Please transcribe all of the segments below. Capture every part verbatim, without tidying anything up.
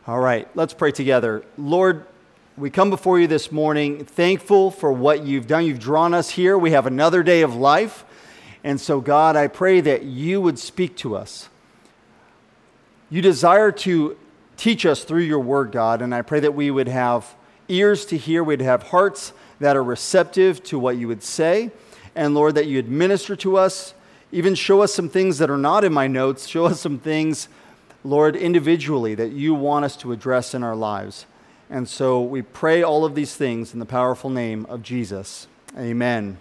All right, let's pray together. Lord, we come before you this morning thankful for what you've done. You've drawn us here. We have another day of life. And so, God, I pray that you would speak to us. You desire to teach us through your word, God, and I pray that we would have ears to hear, we'd have hearts that are receptive to what you would say. And Lord, that you would minister to us, even show us some things that are not in my notes, show us some things, Lord, individually that you want us to address in our lives. And so we pray all of these things in the powerful name of Jesus. Amen.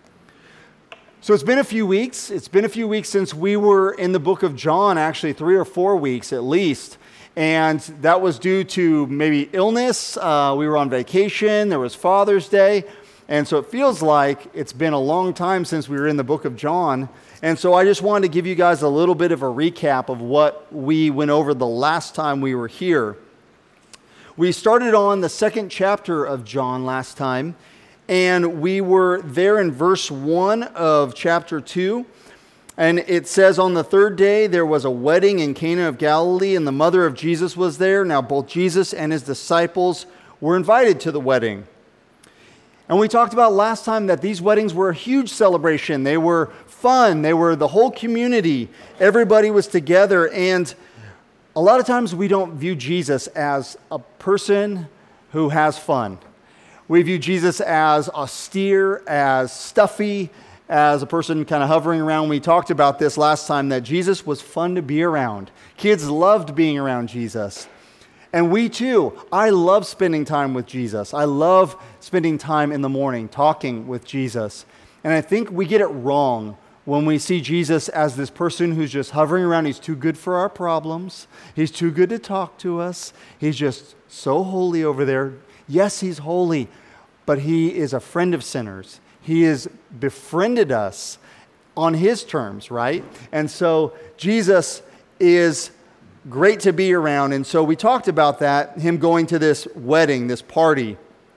So it's been a few weeks. It's been a few weeks since we were in the book of John, actually three or four weeks at least. And that was due to maybe illness. Uh, we were on vacation. There was Father's Day. And so it feels like it's been a long time since we were in the book of John. And so I just wanted to give you guys a little bit of a recap of what we went over the last time we were here. We started on the second chapter of John last time, and we were there in verse one of chapter two. And it says, on the third day there was a wedding in Cana of Galilee, and the mother of Jesus was there. Now both Jesus and his disciples were invited to the wedding. And we talked about last time that these weddings were a huge celebration. They were fun. They were the whole community. Everybody was together. And a lot of times we don't view Jesus as a person who has fun. We view Jesus as austere, as stuffy, as a person kind of hovering around. We talked about this last time, that Jesus was fun to be around. Kids loved being around Jesus. And we too, I love spending time with Jesus. I love spending time in the morning talking with Jesus. And I think we get it wrong when we see Jesus as this person who's just hovering around. He's too good for our problems. He's too good to talk to us. He's just so holy over there. Yes, he's holy, but he is a friend of sinners. He has befriended us on his terms, right? And so Jesus is great to be around. And so we talked about that, him going to this wedding, this party.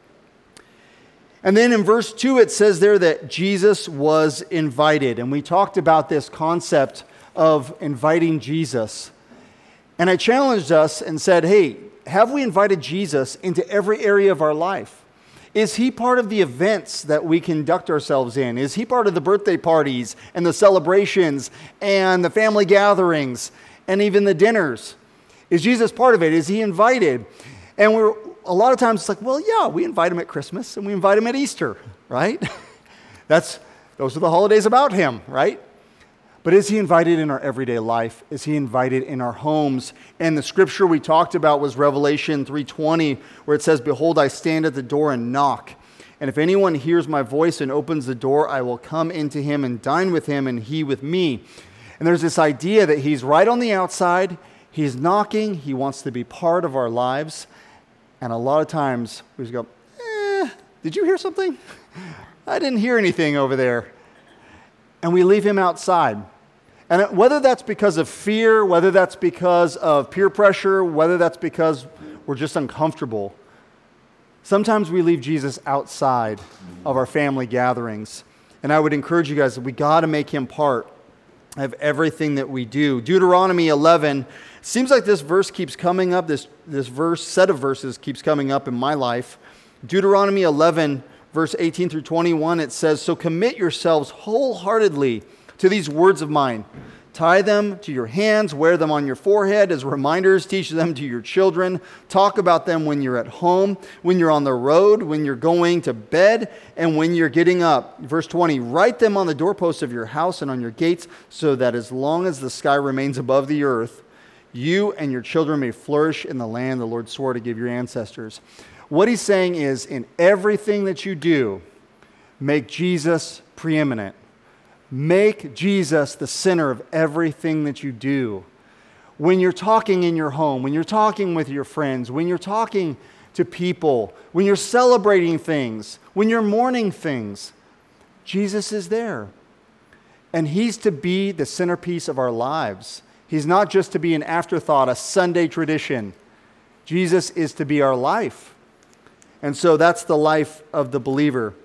And then in verse two, it says there that Jesus was invited. And we talked about this concept of inviting Jesus. And I challenged us and said, hey, have we invited Jesus into every area of our life? Is he part of the events that we conduct ourselves in? Is he part of the birthday parties and the celebrations and the family gatherings and even the dinners? Is Jesus part of it? Is he invited? And we're a lot of times it's like, well, yeah, we invite him at Christmas and we invite him at Easter, right? That's those are the holidays about him, right? But is he invited in our everyday life? Is he invited in our homes? And the scripture we talked about was Revelation three twenty, where it says, behold, I stand at the door and knock. And if anyone hears my voice and opens the door, I will come into him and dine with him and he with me. And there's this idea that he's right on the outside. He's knocking. He wants to be part of our lives. And a lot of times we just go, eh, did you hear something? I didn't hear anything over there. And we leave him outside. And whether that's because of fear, whether that's because of peer pressure, whether that's because we're just uncomfortable, sometimes we leave Jesus outside of our family gatherings. And I would encourage you guys that we got to make him part of everything that we do. Deuteronomy eleven, seems like this verse keeps coming up, this, this verse, set of verses keeps coming up in my life. Deuteronomy eleven, verse eighteen through twenty-one, it says, so commit yourselves wholeheartedly to these words of mine. Tie them to your hands, wear them on your forehead as reminders, teach them to your children. Talk about them when you're at home, when you're on the road, when you're going to bed, and when you're getting up. Verse twenty, write them on the doorposts of your house and on your gates, so that as long as the sky remains above the earth, you and your children may flourish in the land the Lord swore to give your ancestors. What he's saying is, in everything that you do, make Jesus preeminent. Make Jesus the center of everything that you do. When you're talking in your home, when you're talking with your friends, when you're talking to people, when you're celebrating things, when you're mourning things, Jesus is there. And he's to be the centerpiece of our lives. He's not just to be an afterthought, a Sunday tradition. Jesus is to be our life. And so that's the life of the believer.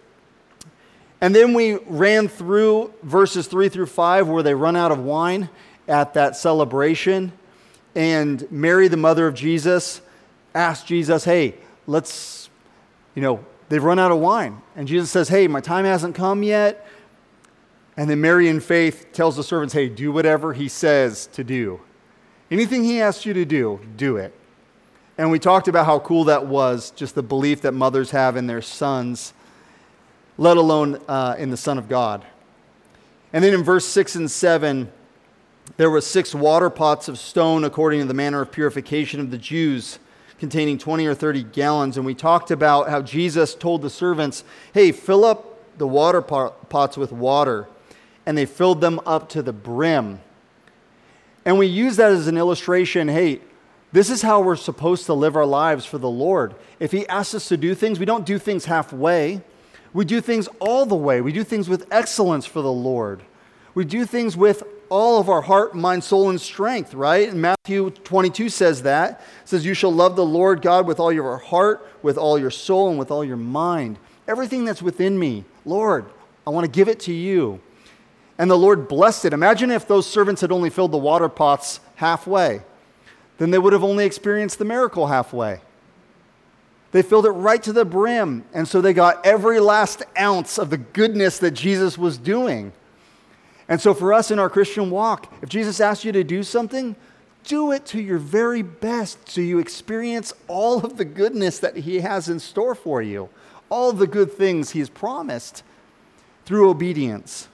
And then we ran through verses three through five where they run out of wine at that celebration. And Mary, the mother of Jesus, ask Jesus, hey, let's, you know, they've run out of wine. And Jesus says, hey, my time hasn't come yet. And then Mary in faith tells the servants, hey, do whatever he says to do. Anything he asks you to do, do it. And we talked about how cool that was, just the belief that mothers have in their sons, let alone uh, in the Son of God. And then in verse six and seven, there were six water pots of stone according to the manner of purification of the Jews, containing twenty or thirty gallons. And we talked about how Jesus told the servants, hey, fill up the water pots with water. And they filled them up to the brim. And we use that as an illustration. Hey, this is how we're supposed to live our lives for the Lord. If he asks us to do things, we don't do things halfway. We do things all the way. We do things with excellence for the Lord. We do things with all of our heart, mind, soul, and strength, right? And Matthew twenty-two says that. It says, you shall love the Lord God with all your heart, with all your soul, and with all your mind. Everything that's within me, Lord, I want to give it to you. And the Lord blessed it. Imagine if those servants had only filled the water pots halfway. Then they would have only experienced the miracle halfway. They filled it right to the brim. And so they got every last ounce of the goodness that Jesus was doing. And so for us in our Christian walk, if Jesus asks you to do something, do it to your very best so you experience all of the goodness that he has in store for you. All of the good things he has promised through obedience.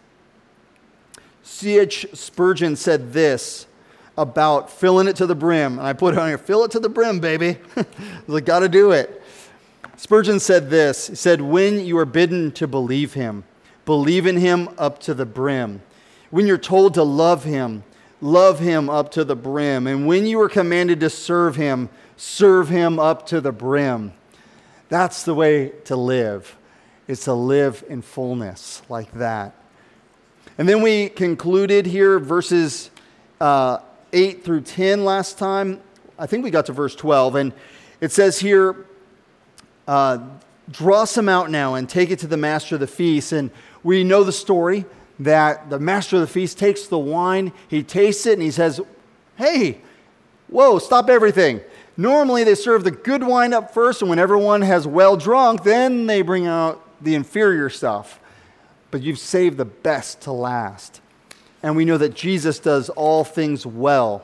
C H Spurgeon said this about filling it to the brim. And I put it on here, fill it to the brim, baby. I was like, got to do it. Spurgeon said this. He said, when you are bidden to believe him, believe in him up to the brim. When you're told to love him, love him up to the brim. And when you are commanded to serve him, serve him up to the brim. That's the way to live, is to live in fullness like that. And then we concluded here verses uh, eight through ten last time. I think we got to verse twelve. And it says here, uh, draw some out now and take it to the master of the feast. And we know the story that the master of the feast takes the wine, he tastes it, and he says, hey, whoa, stop everything. Normally they serve the good wine up first, and when everyone has well drunk, then they bring out the inferior stuff. But you've saved the best to last. And we know that Jesus does all things well.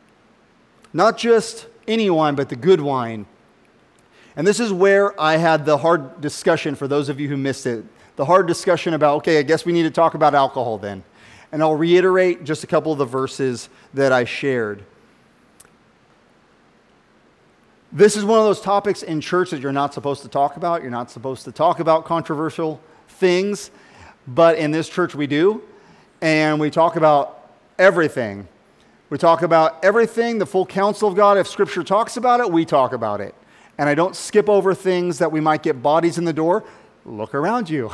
Not just any wine, but the good wine. And this is where I had the hard discussion for those of you who missed it. The hard discussion about, okay, I guess we need to talk about alcohol then. And I'll reiterate just a couple of the verses that I shared. This is one of those topics in church that you're not supposed to talk about. You're not supposed to talk about controversial things. But in this church we do, and we talk about everything. We talk about everything, the full counsel of God. If Scripture talks about it, we talk about it. And I don't skip over things that we might get bodies in the door. Look around you.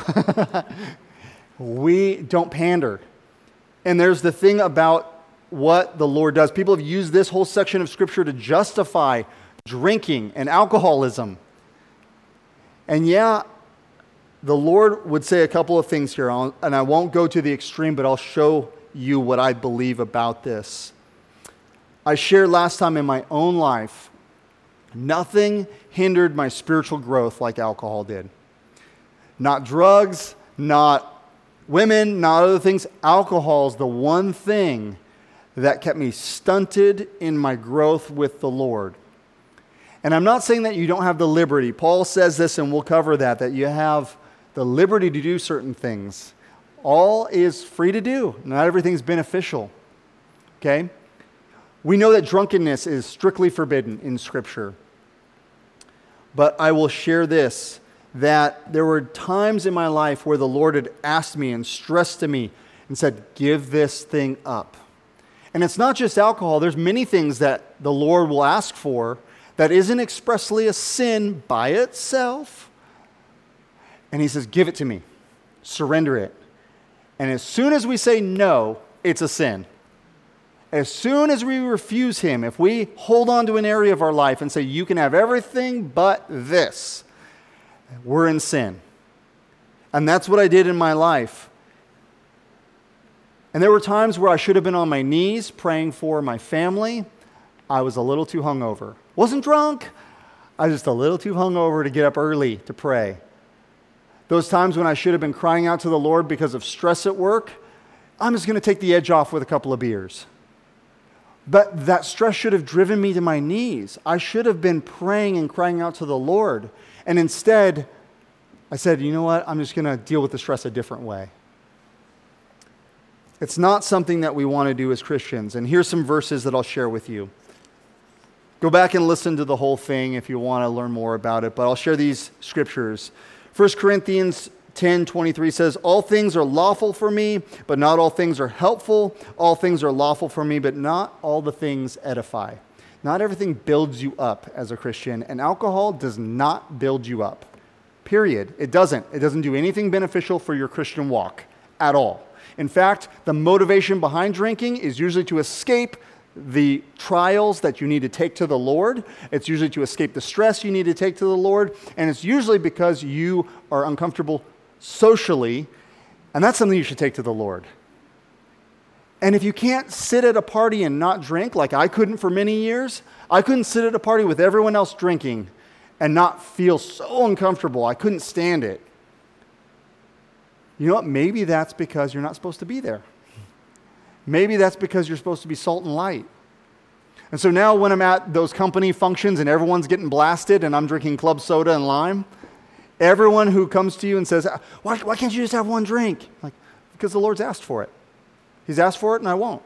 We don't pander. And there's the thing about what the Lord does. People have used this whole section of Scripture to justify drinking and alcoholism. And yeah, the Lord would say a couple of things here, and I won't go to the extreme, but I'll show you what I believe about this. I shared last time in my own life, nothing hindered my spiritual growth like alcohol did. Not drugs, not women, not other things. Alcohol is the one thing that kept me stunted in my growth with the Lord. And I'm not saying that you don't have the liberty. Paul says this, and we'll cover that, that you have the liberty to do certain things. All is free to do. Not everything's beneficial. Okay? We know that drunkenness is strictly forbidden in Scripture. But I will share this, that there were times in my life where the Lord had asked me and stressed to me and said, give this thing up. And it's not just alcohol. There's many things that the Lord will ask for that isn't expressly a sin by itself. And he says, give it to me. Surrender it. And as soon as we say no, it's a sin. As soon as we refuse him, if we hold on to an area of our life and say, you can have everything but this, we're in sin. And that's what I did in my life. And there were times where I should have been on my knees praying for my family. I was a little too hungover. Wasn't drunk, I was just a little too hungover to get up early to pray. Those times when I should have been crying out to the Lord because of stress at work, I'm just going to take the edge off with a couple of beers. But that stress should have driven me to my knees. I should have been praying and crying out to the Lord. And instead, I said, you know what? I'm just going to deal with the stress a different way. It's not something that we want to do as Christians. And here's some verses that I'll share with you. Go back and listen to the whole thing if you want to learn more about it. But I'll share these scriptures. First Corinthians ten twenty-three says, all things are lawful for me, but not all things are helpful. All things are lawful for me, but not all the things edify. Not everything builds you up as a Christian, and alcohol does not build you up. Period. It doesn't. It doesn't do anything beneficial for your Christian walk at all. In fact, the motivation behind drinking is usually to escape the trials that you need to take to the Lord. It's usually to escape the stress you need to take to the Lord. And it's usually because you are uncomfortable socially, and that's something you should take to the Lord. And if you can't sit at a party and not drink, like I couldn't for many years, I couldn't sit at a party with everyone else drinking and not feel so uncomfortable. I couldn't stand it. You know what? Maybe that's because you're not supposed to be there. Maybe that's because you're supposed to be salt and light. And so now when I'm at those company functions and everyone's getting blasted and I'm drinking club soda and lime, everyone who comes to you and says, why, why can't you just have one drink? Like, because the Lord's asked for it. He's asked for it and I won't.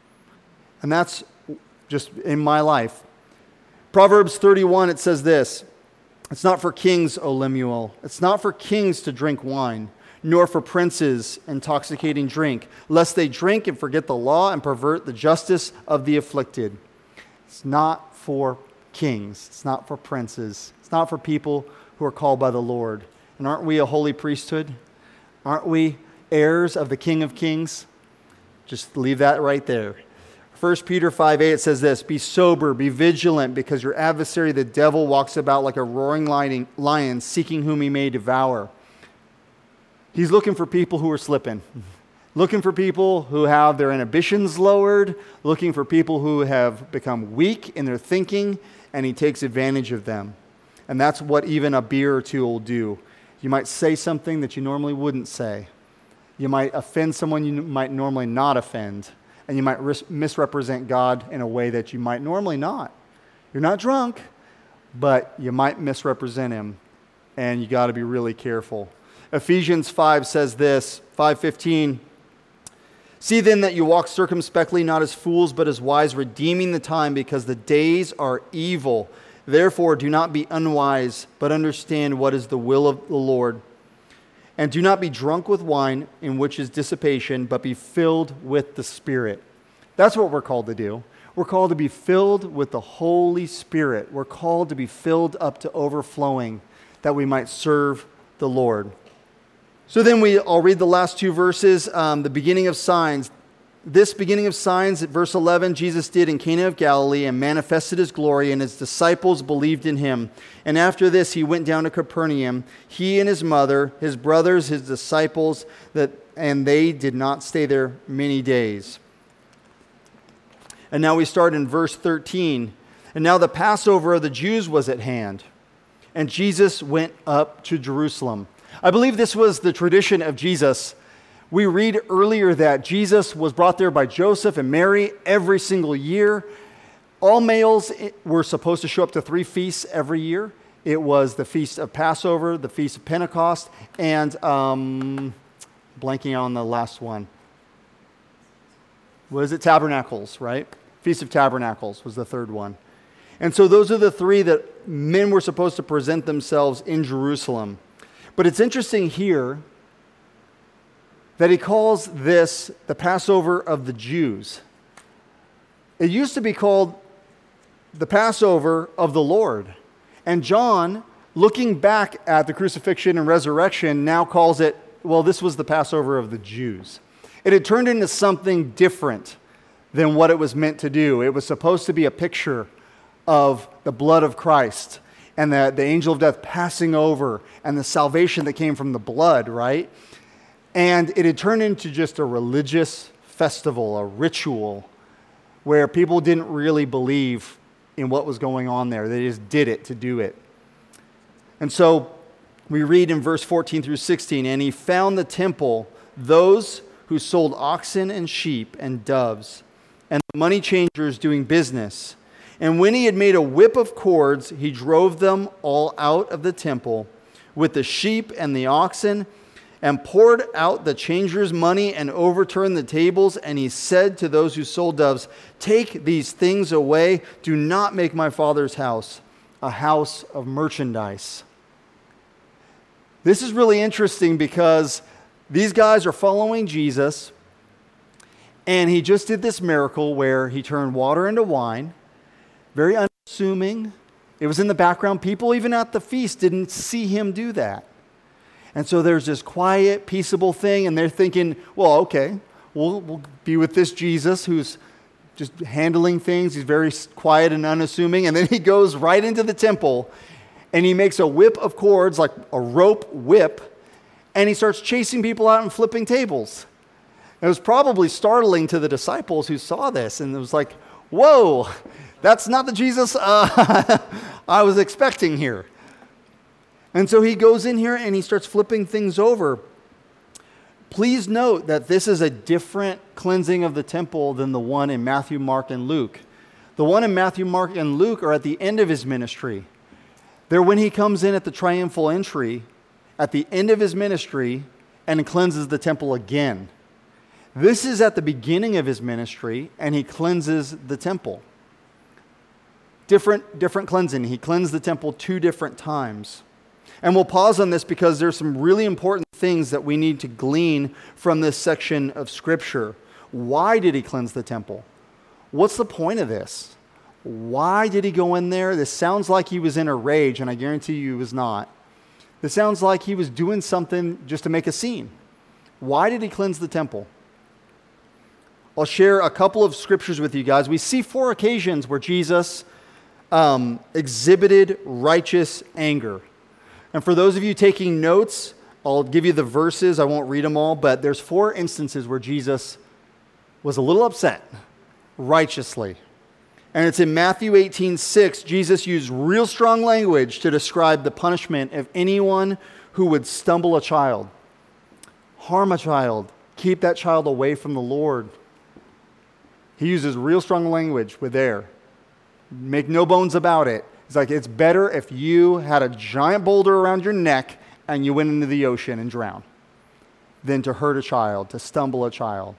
And that's just in my life. Proverbs thirty-one, it says this, it's not for kings, O Lemuel. It's not for kings to drink wine, nor for princes intoxicating drink, lest they drink and forget the law and pervert the justice of the afflicted. It's not for kings. It's not for princes. It's not for people who are called by the Lord. And aren't we a holy priesthood? Aren't we heirs of the King of Kings? Just leave that right there. First Peter five eight, it says this, be sober, be vigilant, because your adversary, the devil, walks about like a roaring lion, seeking whom he may devour. He's looking for people who are slipping, looking for people who have their inhibitions lowered, looking for people who have become weak in their thinking, and he takes advantage of them. And that's what even a beer or two will do. You might say something that you normally wouldn't say. You might offend someone you might normally not offend. And you might ris- misrepresent God in a way that you might normally not. You're not drunk, but you might misrepresent him. And you got to be really careful. Ephesians five says this, five fifteen, see then that you walk circumspectly, not as fools, but as wise, redeeming the time, because the days are evil. Therefore, do not be unwise, but understand what is the will of the Lord. And do not be drunk with wine, in which is dissipation, but be filled with the Spirit. That's what we're called to do. We're called to be filled with the Holy Spirit. We're called to be filled up to overflowing, that we might serve the Lord. So then we, I'll read the last two verses, um, the beginning of signs. This beginning of signs, at verse eleven, Jesus did in Cana of Galilee and manifested his glory, and his disciples believed in him. And after this, he went down to Capernaum, he and his mother, his brothers, his disciples, that, and they did not stay there many days. And now we start in verse thirteen. And now the Passover of the Jews was at hand, and Jesus went up to Jerusalem. I believe this was the tradition of Jesus. We read earlier that Jesus was brought there by Joseph and Mary every single year. All males were supposed to show up to three feasts every year. It was the Feast of Passover, the Feast of Pentecost, and um, blanking on the last one. What is it? Tabernacles, right? Feast of Tabernacles was the third one. And so those are the three that men were supposed to present themselves in Jerusalem. But it's interesting here that he calls this the Passover of the Jews. It used to be called the Passover of the Lord. And John, looking back at the crucifixion and resurrection, now calls it, well, this was the Passover of the Jews. It had turned into something different than what it was meant to do. It was supposed to be a picture of the blood of Christ and the, the angel of death passing over and the salvation that came from the blood, right? And it had turned into just a religious festival, a ritual, where people didn't really believe in what was going on there. They just did it to do it. And so we read in verse fourteen through sixteen, and he found the temple, those who sold oxen and sheep and doves, and the money changers doing business. And when he had made a whip of cords, he drove them all out of the temple with the sheep and the oxen, and poured out the changers' money and overturned the tables. And he said to those who sold doves, "Take these things away. Do not make my Father's house a house of merchandise." This is really interesting because these guys are following Jesus, and he just did this miracle where he turned water into wine. Very unassuming. It was in the background. People even at the feast didn't see him do that. And so there's this quiet, peaceable thing, and they're thinking, well, okay, we'll, we'll be with this Jesus who's just handling things. He's very quiet and unassuming. And then he goes right into the temple, and he makes a whip of cords, like a rope whip, and he starts chasing people out and flipping tables. It was probably startling to the disciples who saw this, and it was like, whoa, that's not the Jesus uh, I was expecting here. And so he goes in here and he starts flipping things over. Please note that this is a different cleansing of the temple than the one in Matthew, Mark, and Luke. The one in Matthew, Mark, and Luke are at the end of his ministry. They're when he comes in at the triumphal entry, at the end of his ministry, and cleanses the temple again. This is at the beginning of his ministry, and he cleanses the temple. Different, different cleansing. He cleansed the temple two different times. And we'll pause on this because there's some really important things that we need to glean from this section of Scripture. Why did he cleanse the temple? What's the point of this? Why did he go in there? This sounds like he was in a rage, and I guarantee you he was not. This sounds like he was doing something just to make a scene. Why did he cleanse the temple? I'll share a couple of scriptures with you guys. We see four occasions where Jesus um, exhibited righteous anger. And for those of you taking notes, I'll give you the verses. I won't read them all, but there's four instances where Jesus was a little upset, righteously. And it's in Matthew eighteen six. Jesus used real strong language to describe the punishment of anyone who would stumble a child, harm a child, keep that child away from the Lord. He uses real strong language with there. Make no bones about it. It's like, it's better if you had a giant boulder around your neck and you went into the ocean and drowned than to hurt a child, to stumble a child.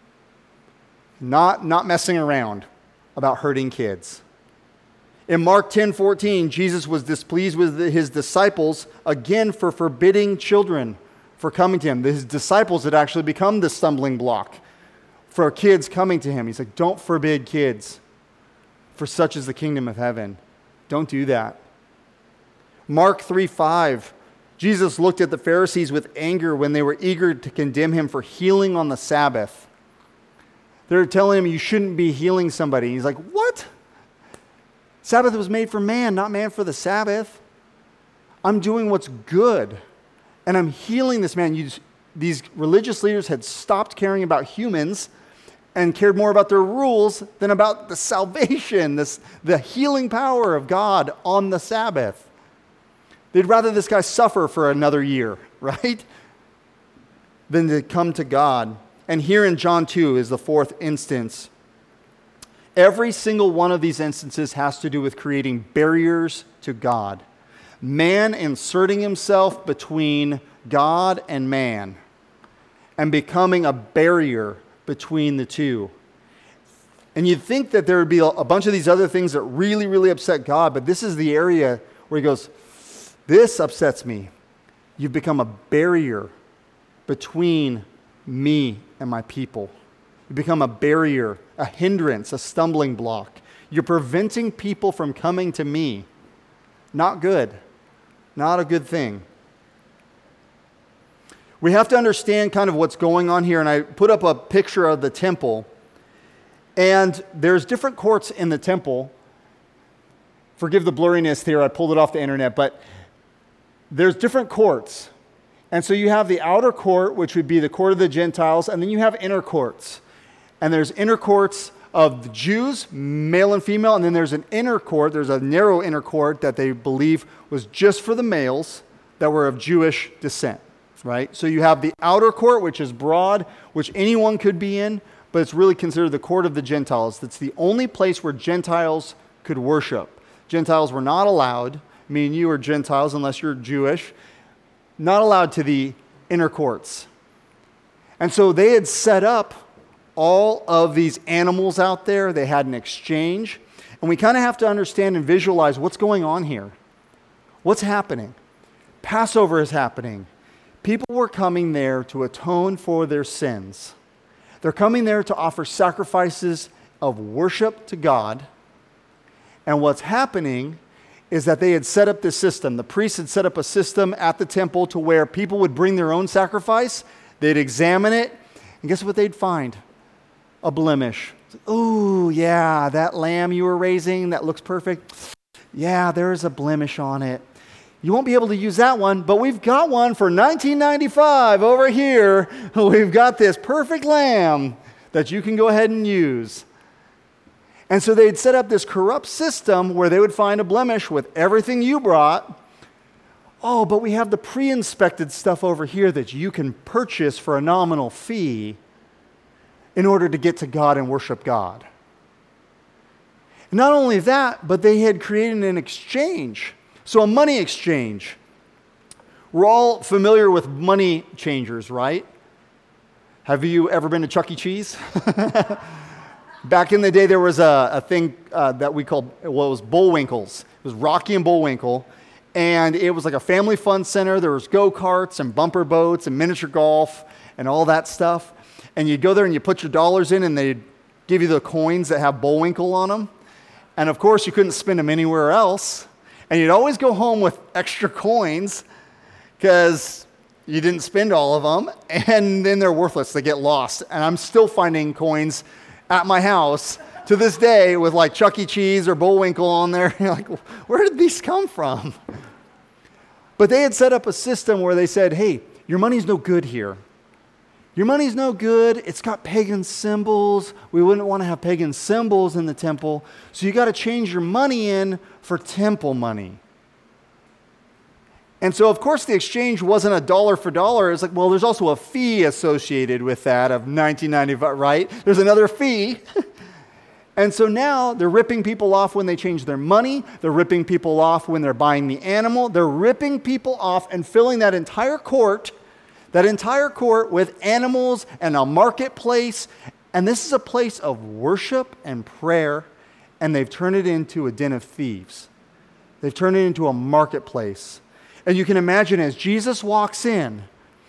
Not, not messing around about hurting kids. In Mark ten fourteen, Jesus was displeased with his disciples again for forbidding children for coming to him. His disciples had actually become the stumbling block for kids coming to him. He's like, don't forbid kids, for such is the kingdom of heaven. Don't do that. Mark three five, Jesus looked at the Pharisees with anger when they were eager to condemn him for healing on the Sabbath. They're telling him you shouldn't be healing somebody. He's like, what? Sabbath was made for man, not man for the Sabbath. I'm doing what's good, and I'm healing this man. You, these religious leaders had stopped caring about humans and cared more about their rules than about the salvation, this, the healing power of God on the Sabbath. They'd rather this guy suffer for another year, right? Than to come to God. And here in John two is the fourth instance. Every single one of these instances has to do with creating barriers to God. Man inserting himself between God and man and becoming a barrier between the two. And you'd think that there would be a bunch of these other things that really, really upset God, but this is the area where he goes, this upsets me. You've become a barrier between me and my people. You become a barrier, a hindrance, a stumbling block. You're preventing people from coming to me. Not good. Not a good thing. We have to understand kind of what's going on here, and I put up a picture of the temple. And there's different courts in the temple. Forgive the blurriness here, I pulled it off the internet, but there's different courts. And so you have the outer court, which would be the court of the Gentiles, and then you have inner courts. And there's inner courts of the Jews, male and female, and then there's an inner court. There's a narrow inner court that they believe was just for the males that were of Jewish descent, right? So you have the outer court, which is broad, which anyone could be in, but it's really considered the court of the Gentiles. That's the only place where Gentiles could worship. Gentiles were not allowed. I mean, you are Gentiles unless you're Jewish. Not allowed to the inner courts. And so they had set up all of these animals out there. They had an exchange. And we kind of have to understand and visualize what's going on here. What's happening? Passover is happening. People were coming there to atone for their sins. They're coming there to offer sacrifices of worship to God. And what's happening is that they had set up this system. The priests had set up a system at the temple to where people would bring their own sacrifice. They'd examine it. And guess what they'd find? A blemish. Oh, yeah, that lamb you were raising that looks perfect. Yeah, there's a blemish on it. You won't be able to use that one, but we've got one for nineteen ninety-five over here. We've got this perfect lamb that you can go ahead and use. And so they'd set up this corrupt system where they would find a blemish with everything you brought. Oh, but we have the pre-inspected stuff over here that you can purchase for a nominal fee in order to get to God and worship God. Not only that, but they had created an exchange. So a money exchange. We're all familiar with money changers, right? Have you ever been to Chuck E. Cheese? Back in the day, there was a, a thing uh, that we called, well, it was Bullwinkles. It was Rocky and Bullwinkle. And it was like a family fun center. There was go-karts and bumper boats and miniature golf and all that stuff. And you'd go there and you put your dollars in and they'd give you the coins that have Bullwinkle on them. And of course, you couldn't spend them anywhere else. And you'd always go home with extra coins because you didn't spend all of them. And then they're worthless. They get lost. And I'm still finding coins at my house to this day with like Chuck E. Cheese or Bullwinkle on there. You're like, where did these come from? But they had set up a system where they said, hey, your money's no good here. Your money's no good. It's got pagan symbols. We wouldn't want to have pagan symbols in the temple. So you got to change your money in for temple money. And so, of course, the exchange wasn't a dollar for dollar. It's like, well, there's also a fee associated with that of nineteen ninety-five, right? There's another fee. And so now they're ripping people off when they change their money. They're ripping people off when they're buying the animal. They're ripping people off and filling that entire court, that entire court with animals and a marketplace. And this is a place of worship and prayer. And they've turned it into a den of thieves. They've turned it into a marketplace. And you can imagine as Jesus walks in,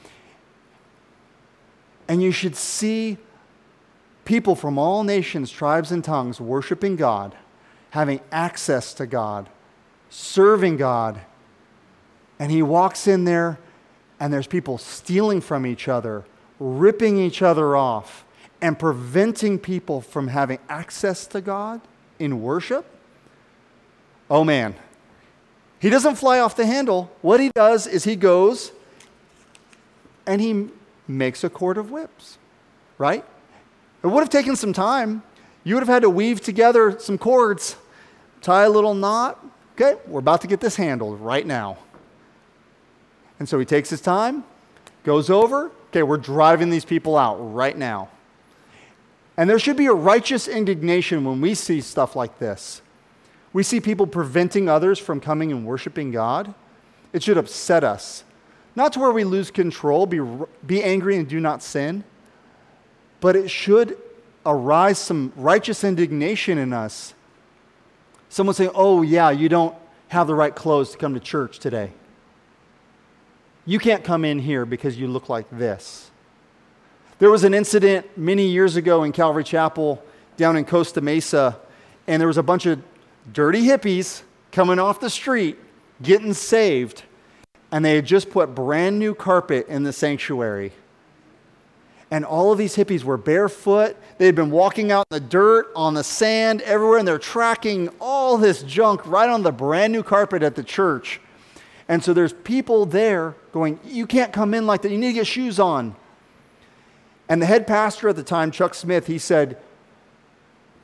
and you should see people from all nations, tribes, and tongues worshiping God, having access to God, serving God. And he walks in there, and there's people stealing from each other, ripping each other off, and preventing people from having access to God in worship. Oh man. He doesn't fly off the handle. What he does is he goes and he makes a cord of whips, right? It would have taken some time. You would have had to weave together some cords, tie a little knot. Okay, we're about to get this handled right now. And so he takes his time, goes over. Okay, we're driving these people out right now. And there should be a righteous indignation when we see stuff like this. We see people preventing others from coming and worshiping God. It should upset us. Not to where we lose control, be, be angry and do not sin, but it should arise some righteous indignation in us. Someone saying, oh yeah, you don't have the right clothes to come to church today. You can't come in here because you look like this. There was an incident many years ago in Calvary Chapel down in Costa Mesa, and there was a bunch of dirty hippies coming off the street, getting saved, and they had just put brand new carpet in the sanctuary. And all of these hippies were barefoot. They had been walking out in the dirt, on the sand, everywhere, and they're tracking all this junk right on the brand new carpet at the church. And so there's people there going, you can't come in like that. You need to get shoes on. And the head pastor at the time, Chuck Smith, he said,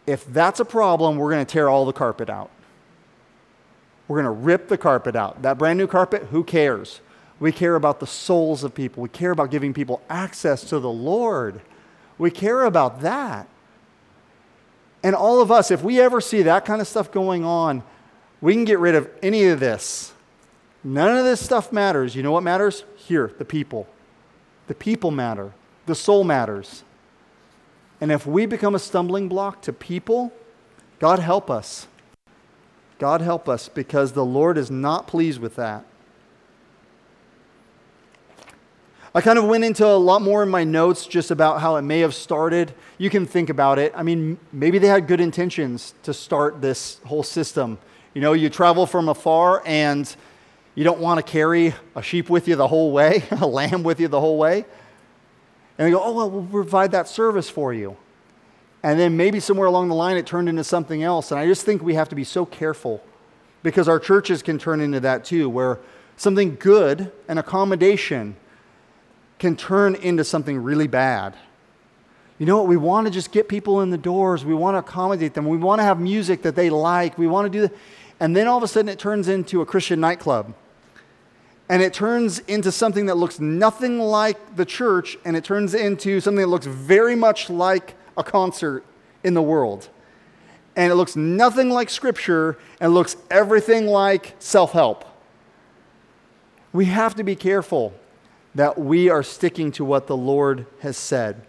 if that's a problem, we're going to tear all the carpet out. We're going to rip the carpet out. That brand new carpet, who cares? We care about the souls of people. We care about giving people access to the Lord. We care about that. And all of us, if we ever see that kind of stuff going on, we can get rid of any of this. None of this stuff matters. You know what matters? Here, the people. The people matter. The soul matters. And if we become a stumbling block to people, God help us. God help us, because the Lord is not pleased with that. I kind of went into a lot more in my notes just about how it may have started. You can think about it. I mean, maybe they had good intentions to start this whole system. You know, you travel from afar and you don't want to carry a sheep with you the whole way, a lamb with you the whole way. And they go, oh, well, we'll provide that service for you. And then maybe somewhere along the line it turned into something else. And I just think we have to be so careful, because our churches can turn into that too, where something good, an accommodation, can turn into something really bad. You know what? We want to just get people in the doors. We want to accommodate them. We want to have music that they like. We want to do that. And then all of a sudden it turns into a Christian nightclub. And it turns into something that looks nothing like the church, and it turns into something that looks very much like a concert in the world. And it looks nothing like Scripture, and looks everything like self-help. We have to be careful that we are sticking to what the Lord has said.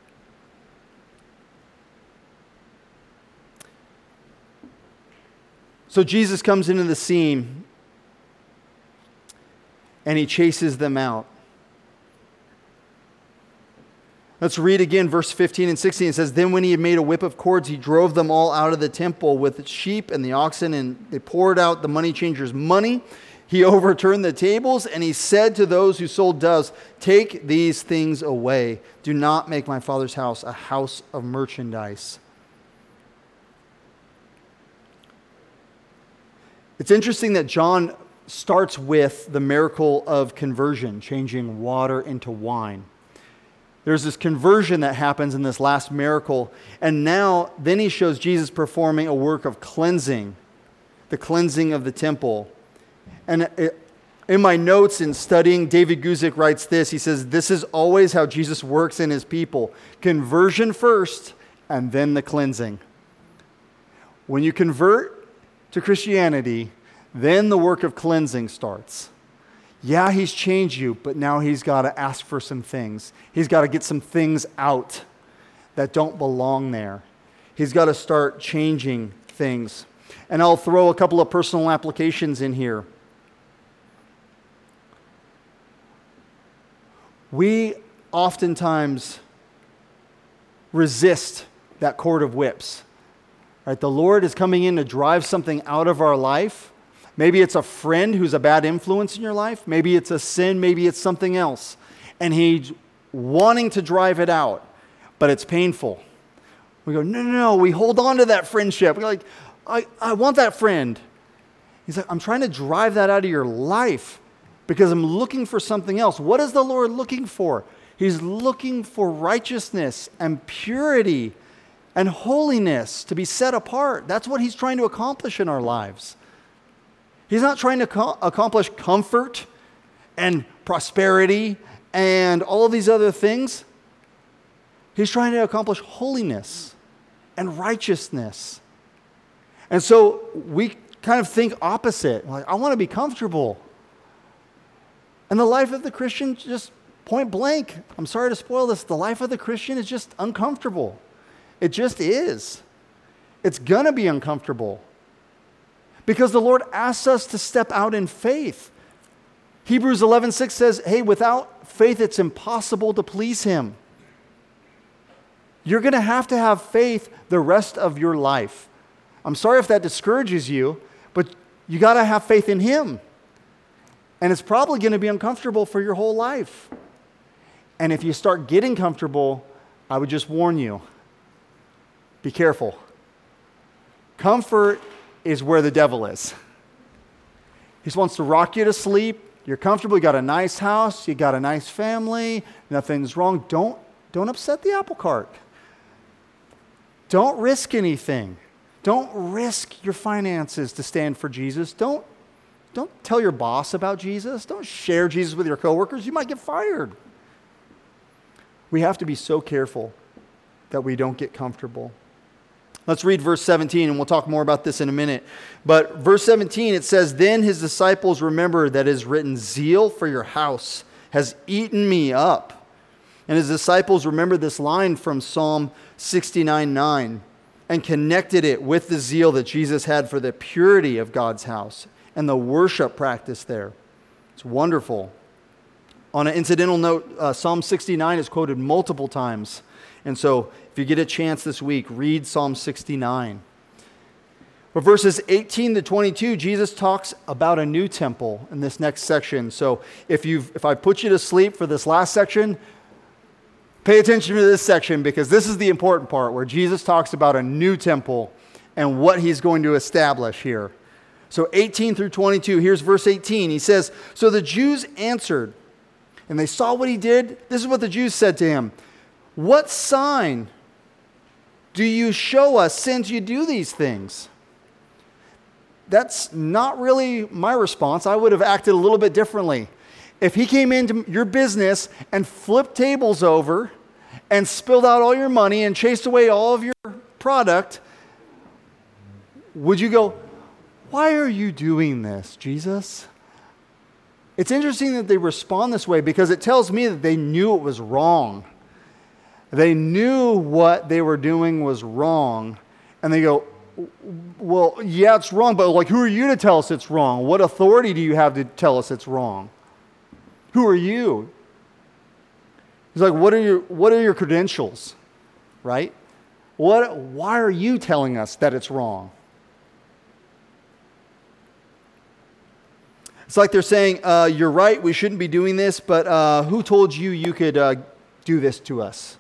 So Jesus comes into the scene, and he chases them out. Let's read again verse fifteen and sixteen. It says, then when he had made a whip of cords, he drove them all out of the temple with the sheep and the oxen, and they poured out the money changers' money. He overturned the tables, and he said to those who sold doves, take these things away. Do not make my Father's house a house of merchandise. It's interesting that John starts with the miracle of conversion, changing water into wine. There's this conversion that happens in this last miracle. And now, then he shows Jesus performing a work of cleansing, the cleansing of the temple. And it, in my notes in studying, David Guzik writes this. He says, this is always how Jesus works in his people. Conversion first, and then the cleansing. When you convert to Christianity, then the work of cleansing starts. Yeah, he's changed you, but now he's got to ask for some things. He's got to get some things out that don't belong there. He's got to start changing things. And I'll throw a couple of personal applications in here. We oftentimes resist that cord of whips. Right? The Lord is coming in to drive something out of our life. Maybe it's a friend who's a bad influence in your life. Maybe it's a sin. Maybe it's something else. And he's wanting to drive it out, but it's painful. We go, no, no, no. We hold on to that friendship. We're like, I, I want that friend. He's like, I'm trying to drive that out of your life because I'm looking for something else. What is the Lord looking for? He's looking for righteousness and purity and holiness to be set apart. That's what he's trying to accomplish in our lives. He's not trying to co- accomplish comfort and prosperity and all of these other things. He's trying to accomplish holiness and righteousness. And so we kind of think opposite. Like, I want to be comfortable. And the life of the Christian, just point blank, I'm sorry to spoil this, the life of the Christian is just uncomfortable. It just is. It's going to be uncomfortable. Because the Lord asks us to step out in faith. Hebrews eleven six says, hey, without faith, it's impossible to please him. You're going to have to have faith the rest of your life. I'm sorry if that discourages you, but you got to have faith in him. And it's probably going to be uncomfortable for your whole life. And if you start getting comfortable, I would just warn you, be careful. Comfort is where the devil is. He just wants to rock you to sleep. You're comfortable. You got a nice house. You got a nice family. Nothing's wrong. Don't, don't upset the apple cart. Don't risk anything. Don't risk your finances to stand for Jesus. Don't, don't tell your boss about Jesus. Don't share Jesus with your coworkers. You might get fired. We have to be so careful that we don't get comfortable. Let's read verse seventeen, and we'll talk more about this in a minute. But verse seventeen, it says, "Then his disciples remembered that it is written, 'Zeal for your house has eaten me up.'" And his disciples remembered this line from Psalm sixty-nine nine and connected it with the zeal that Jesus had for the purity of God's house and the worship practice there. It's wonderful. On an incidental note, uh, Psalm sixty-nine is quoted multiple times. And so if you get a chance this week, read Psalm sixty-nine. But verses eighteen to twenty-two, Jesus talks about a new temple in this next section. So if you've if I put you to sleep for this last section, pay attention to this section, because this is the important part where Jesus talks about a new temple and what he's going to establish here. So eighteen through twenty-two, here's verse eighteen. He says, "So the Jews answered, and they saw what he did." This is what the Jews said to him. "What sign do you show us since you do these things?" That's not really my response. I would have acted a little bit differently. If he came into your business and flipped tables over and spilled out all your money and chased away all of your product, would you go, "Why are you doing this, Jesus?" It's interesting that they respond this way, because it tells me that they knew it was wrong. They knew what they were doing was wrong. And they go, "Well, yeah, it's wrong, but like, who are you to tell us it's wrong? What authority do you have to tell us it's wrong? Who are you?" He's like, what are your, what are your credentials, right? What, why are you telling us that it's wrong? It's like they're saying, uh, "You're right, we shouldn't be doing this, but uh, who told you you could uh, do this to us?"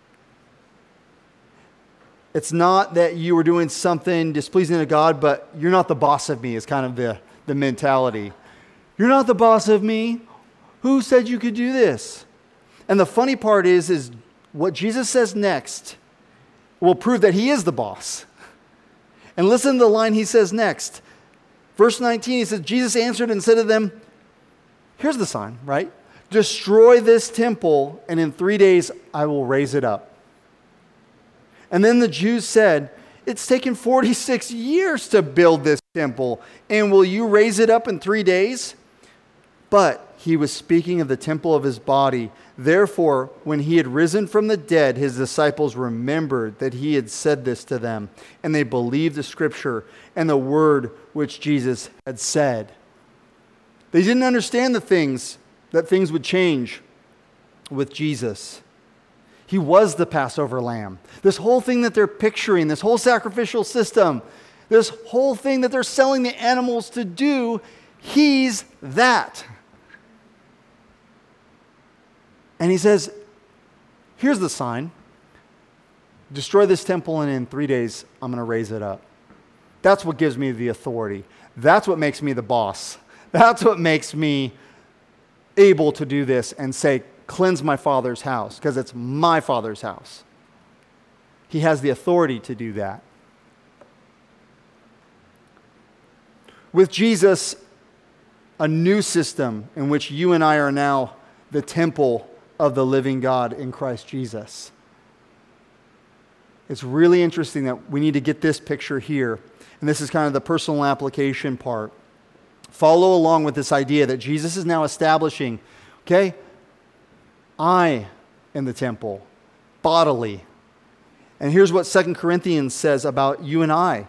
It's not that you were doing something displeasing to God, but you're not the boss of me is kind of the, the mentality. You're not the boss of me. Who said you could do this? And the funny part is, is what Jesus says next will prove that he is the boss. And listen to the line he says next. Verse nineteen, he says, Jesus answered and said to them, here's the sign, right? "Destroy this temple, and in three days I will raise it up." And then the Jews said, "It's taken forty-six years to build this temple, and will you raise it up in three days? But he was speaking of the temple of his body. Therefore, when he had risen from the dead, his disciples remembered that he had said this to them, and they believed the scripture and the word which Jesus had said. They didn't understand the things, that things would change with Jesus. He was the Passover lamb. This whole thing that they're picturing, this whole sacrificial system, this whole thing that they're selling the animals to do, he's that. And he says, here's the sign. Destroy this temple, and in three days, I'm going to raise it up. That's what gives me the authority. That's what makes me the boss. That's what makes me able to do this and say, cleanse my Father's house, because it's my Father's house. He has the authority to do that. With Jesus, a new system in which you and I are now the temple of the living God in Christ Jesus. It's really interesting that we need to get this picture here. And this is kind of the personal application part. Follow along with this idea that Jesus is now establishing, okay, I am the temple, bodily. And here's what Second Corinthians says about you and I. It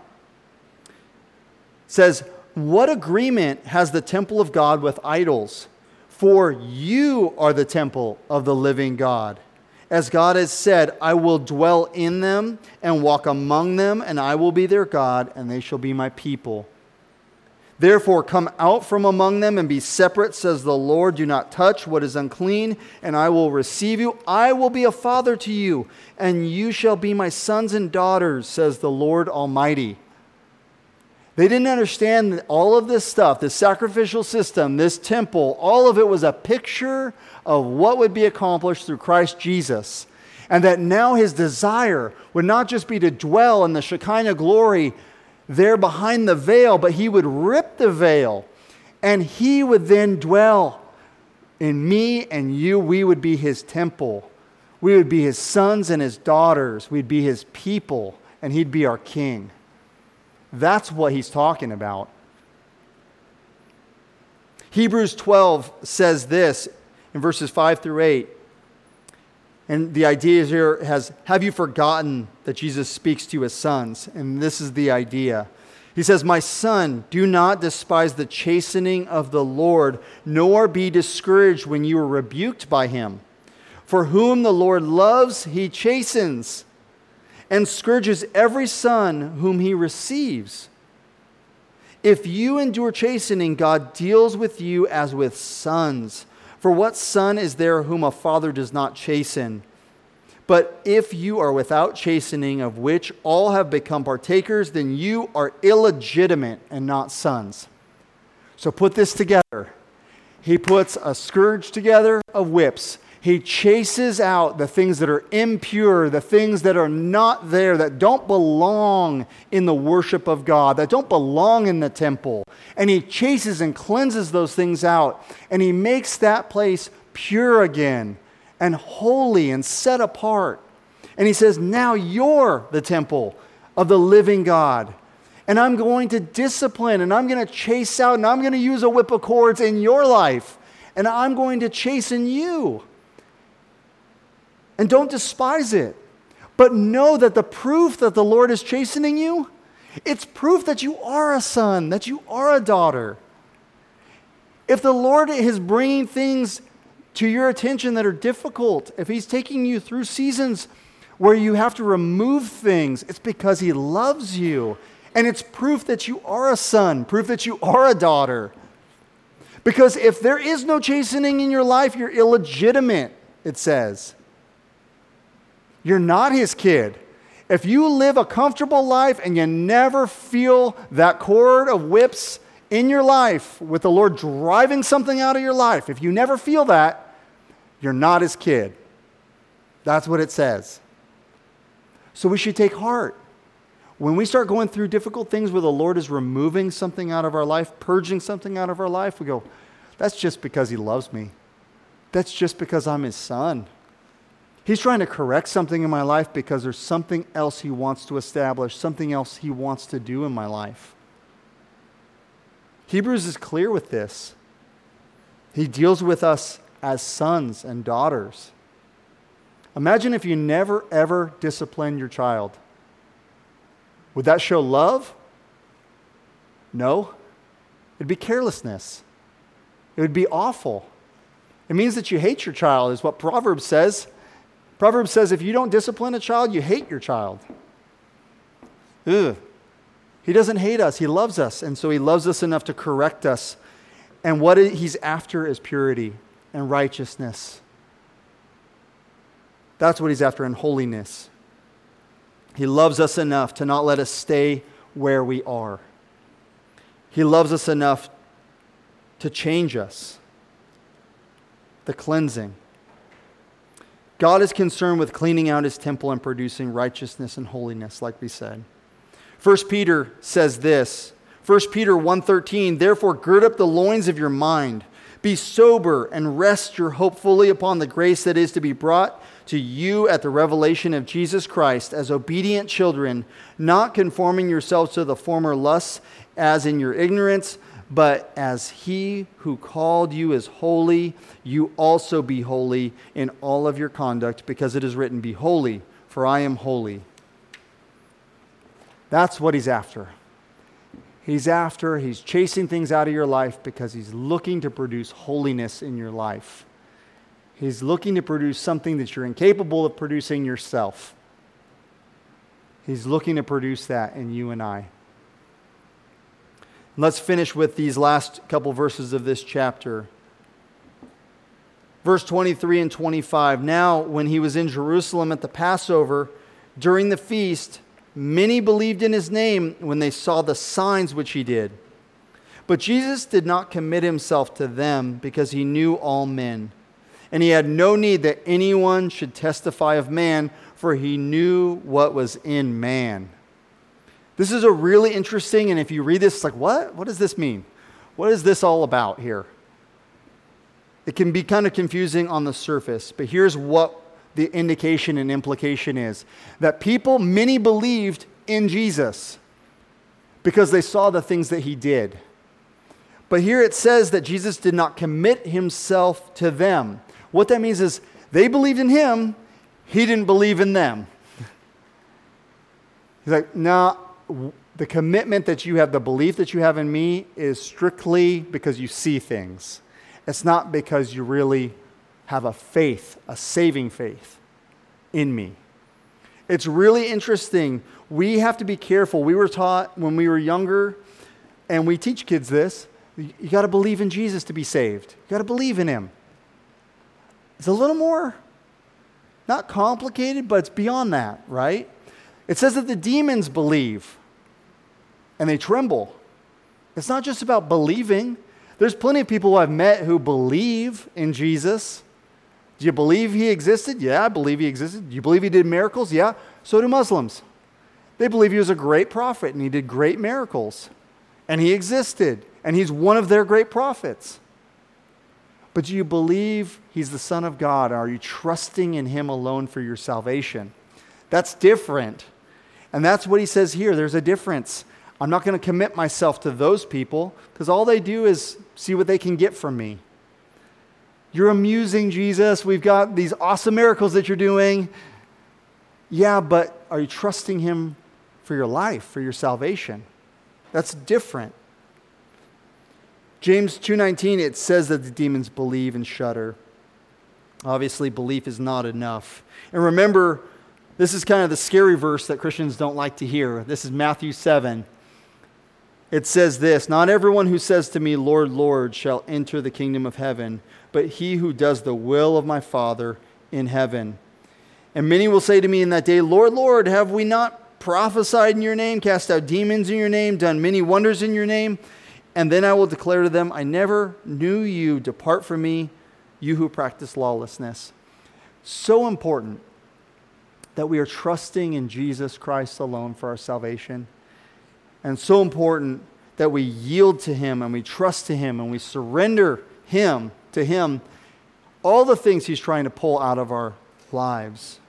says, what agreement has the temple of God with idols? For you are the temple of the living God. As God has said, I will dwell in them and walk among them, and I will be their God, and they shall be my people. Therefore, come out from among them and be separate, says the Lord. Do not touch what is unclean, and I will receive you. I will be a father to you, and you shall be my sons and daughters, says the Lord Almighty. They didn't understand that all of this stuff, this sacrificial system, this temple, all of it was a picture of what would be accomplished through Christ Jesus. And that now his desire would not just be to dwell in the Shekinah glory there behind the veil, but he would rip the veil and he would then dwell in me and you. We would be his temple. We would be his sons and his daughters. We'd be his people, and he'd be our king. That's what he's talking about. Hebrews twelve says this in verses five through eight. And the idea here has, have you forgotten that Jesus speaks to his sons? And this is the idea. He says, my son, do not despise the chastening of the Lord, nor be discouraged when you are rebuked by him. For whom the Lord loves, he chastens, and scourges every son whom he receives. If you endure chastening, God deals with you as with sons. For what son is there whom a father does not chasten? But if you are without chastening, of which all have become partakers, then you are illegitimate and not sons. So put this together. He puts a scourge together of whips. He chases out the things that are impure, the things that are not there, that don't belong in the worship of God, that don't belong in the temple. And he chases and cleanses those things out. And he makes that place pure again and holy and set apart. And he says, now you're the temple of the living God. And I'm going to discipline, and I'm going to chase out, and I'm going to use a whip of cords in your life. And I'm going to chasten you. And don't despise it. But know that the proof that the Lord is chastening you, it's proof that you are a son, that you are a daughter. If the Lord is bringing things to your attention that are difficult, if he's taking you through seasons where you have to remove things, it's because he loves you. And it's proof that you are a son, proof that you are a daughter. Because if there is no chastening in your life, you're illegitimate, it says. You're not his kid. If you live a comfortable life and you never feel that cord of whips in your life with the Lord driving something out of your life, if you never feel that, you're not his kid. That's what it says. So we should take heart. When we start going through difficult things where the Lord is removing something out of our life, purging something out of our life, we go, that's just because he loves me. That's just because I'm his son. He's trying to correct something in my life because there's something else he wants to establish, something else he wants to do in my life. Hebrews is clear with this. He deals with us as sons and daughters. Imagine if you never, ever discipline your child. Would that show love? No. It'd be carelessness. It would be awful. It means that you hate your child, is what Proverbs says. Proverbs says if you don't discipline a child, you hate your child. Ugh. He doesn't hate us. He loves us. And so he loves us enough to correct us. And what he's after is purity and righteousness. That's what he's after, and holiness. He loves us enough to not let us stay where we are. He loves us enough to change us. The cleansing. God is concerned with cleaning out his temple and producing righteousness and holiness, like we said. First Peter says this. First Peter one thirteen, therefore gird up the loins of your mind. Be sober and rest your hope fully upon the grace that is to be brought to you at the revelation of Jesus Christ as obedient children, not conforming yourselves to the former lusts as in your ignorance, but as he who called you is holy, you also be holy in all of your conduct, because it is written, be holy, for I am holy. That's what he's after. He's after, he's chasing things out of your life because he's looking to produce holiness in your life. He's looking to produce something that you're incapable of producing yourself. He's looking to produce that in you and I. Let's finish with these last couple verses of this chapter. Verse twenty-three and twenty-five. Now, when he was in Jerusalem at the Passover, during the feast, many believed in his name when they saw the signs which he did. But Jesus did not commit himself to them because he knew all men, And he had no need that anyone should testify of man, for he knew what was in man. This is a really interesting, and if you read this, it's like, what? What does this mean? What is this all about here? It can be kind of confusing on the surface, but here's what the indication and implication is. That people, many believed in Jesus because they saw the things that he did. But here it says that Jesus did not commit himself to them. What that means is they believed in him, he didn't believe in them. He's like, no, nah, the commitment that you have, the belief that you have in me is strictly because you see things. It's not because you really have a faith, a saving faith in me. It's really interesting. We have to be careful. We were taught when we were younger, and we teach kids this, you got to believe in Jesus to be saved. You got to believe in him. It's a little more, not complicated, but it's beyond that, right? It says that the demons believe and they tremble. It's not just about believing. There's plenty of people who I've met who believe in Jesus. Do you believe he existed? Yeah, I believe he existed. Do you believe he did miracles? Yeah, so do Muslims. They believe he was a great prophet and he did great miracles. And he existed. And he's one of their great prophets. But do you believe he's the Son of God? Are you trusting in him alone for your salvation? That's different. And that's what he says here. There's a difference. I'm not going to commit myself to those people because all they do is see what they can get from me. You're amusing, Jesus. We've got these awesome miracles that you're doing. Yeah, but are you trusting him for your life, for your salvation? That's different. James two nineteen, it says that the demons believe and shudder. Obviously, belief is not enough. And remember, this is kind of the scary verse that Christians don't like to hear. This is Matthew seven. It says this, not everyone who says to me, Lord, Lord, shall enter the kingdom of heaven, but he who does the will of my Father in heaven. And many will say to me in that day, Lord, Lord, have we not prophesied in your name, cast out demons in your name, done many wonders in your name? And then I will declare to them, I never knew you. Depart from me, you who practice lawlessness. So important that we are trusting in Jesus Christ alone for our salvation. And so important that we yield to him and we trust to him and we surrender him to him all the things he's trying to pull out of our lives.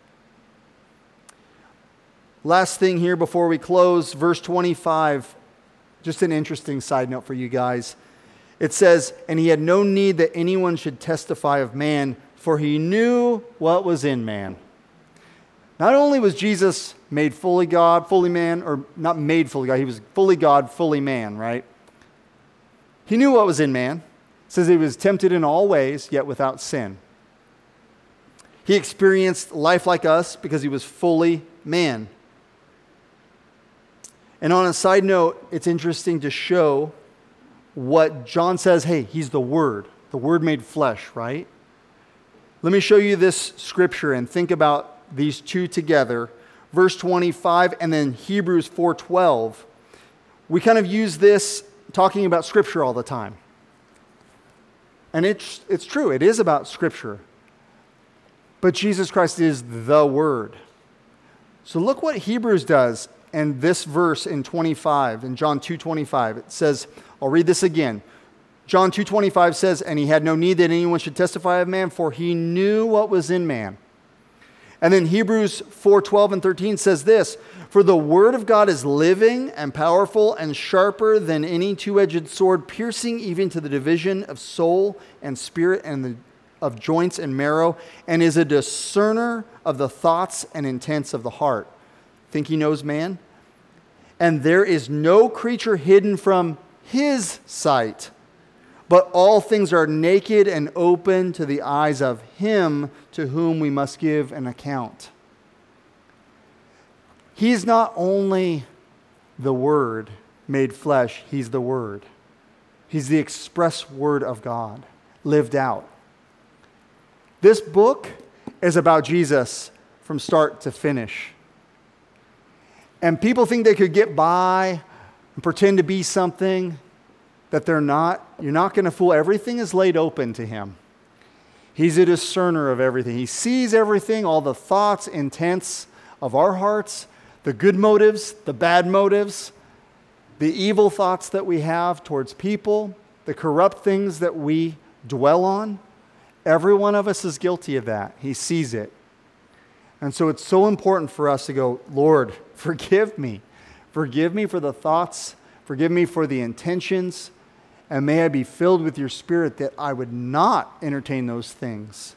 Last thing here before we close, verse twenty-five. Just an interesting side note for you guys. It says, and he had no need that anyone should testify of man, for he knew what was in man. Not only was Jesus made fully God, fully man, or not made fully God, he was fully God, fully man, right? He knew what was in man. It says he was tempted in all ways, yet without sin. He experienced life like us because he was fully man. And on a side note, it's interesting to show what John says, hey, he's the Word. The Word made flesh, right? Let me show you this scripture and think about these two together. Verse twenty-five and then Hebrews four twelve. We kind of use this talking about scripture all the time. And it's, it's true, it is about scripture. But Jesus Christ is the Word. So look what Hebrews does. And this verse in twenty-five, in John two twenty-five, it says, I'll read this again. John two twenty-five says, and he had no need that anyone should testify of man, for he knew what was in man. And then Hebrews four twelve and thirteen says this, for the word of God is living and powerful and sharper than any two-edged sword, piercing even to the division of soul and spirit and the, of joints and marrow, and is a discerner of the thoughts and intents of the heart. Think he knows man? And there is no creature hidden from his sight, but all things are naked and open to the eyes of him to whom we must give an account. He's not only the Word made flesh, he's the Word. He's the express Word of God, lived out. This book is about Jesus from start to finish. And people think they could get by and pretend to be something that they're not. You're not going to fool. Everything is laid open to him. He's a discerner of everything. He sees everything, all the thoughts, intents of our hearts, the good motives, the bad motives, the evil thoughts that we have towards people, the corrupt things that we dwell on. Every one of us is guilty of that. He sees it. And so it's so important for us to go, Lord, forgive me. Forgive me for the thoughts. Forgive me for the intentions. And may I be filled with your Spirit that I would not entertain those things.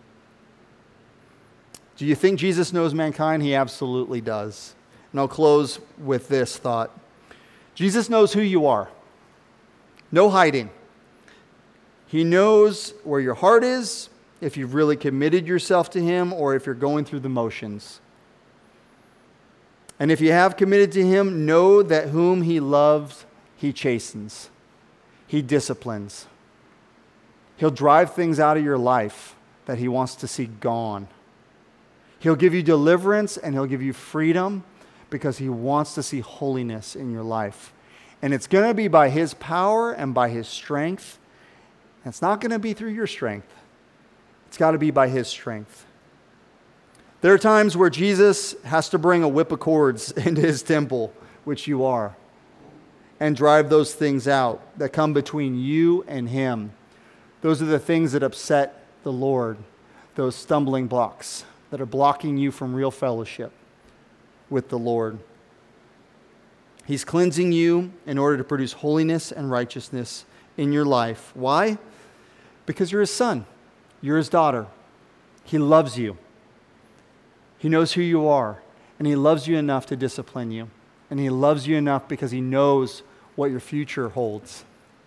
Do you think Jesus knows mankind? He absolutely does. And I'll close with this thought. Jesus knows who you are. No hiding. He knows where your heart is, if you've really committed yourself to Him, or if you're going through the motions. And if you have committed to Him, know that whom He loves, He chastens. He disciplines. He'll drive things out of your life that He wants to see gone. He'll give you deliverance and He'll give you freedom because He wants to see holiness in your life. And it's going to be by His power and by His strength. And it's not going to be through your strength. It's got to be by His strength. There are times where Jesus has to bring a whip of cords into His temple, which you are, and drive those things out that come between you and Him. Those are the things that upset the Lord, those stumbling blocks that are blocking you from real fellowship with the Lord. He's cleansing you in order to produce holiness and righteousness in your life. Why? Because you're His son. You're His daughter. He loves you. He knows who you are. And He loves you enough to discipline you. And He loves you enough because He knows what your future holds.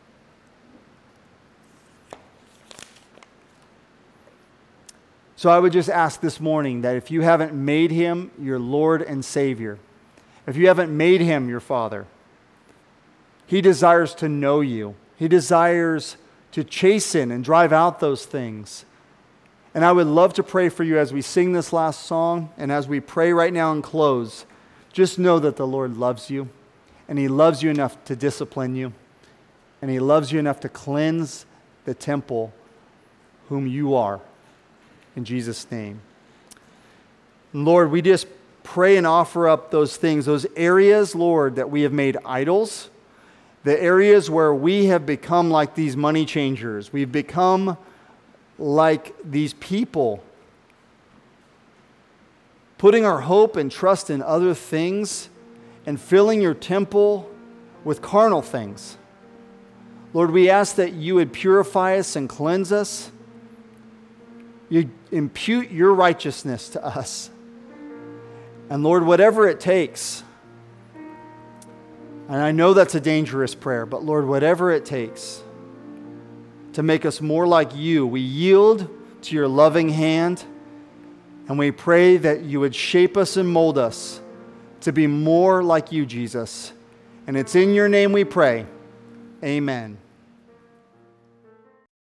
So I would just ask this morning that if you haven't made Him your Lord and Savior, if you haven't made Him your Father, He desires to know you. He desires to chasten and drive out those things. And I would love to pray for you as we sing this last song and as we pray right now and close. Just know that the Lord loves you, and He loves you enough to discipline you, and He loves you enough to cleanse the temple whom you are. In Jesus' name. Lord, we just pray and offer up those things, those areas, Lord, that we have made idols, the areas where we have become like these money changers. We've become like these people, putting our hope and trust in other things and filling your temple with carnal things. Lord, we ask that you would purify us and cleanse us. You impute your righteousness to us. And Lord, whatever it takes, and I know that's a dangerous prayer, but Lord, whatever it takes to make us more like you, we yield to your loving hand, and we pray that you would shape us and mold us to be more like you, Jesus. And it's in your name we pray. Amen.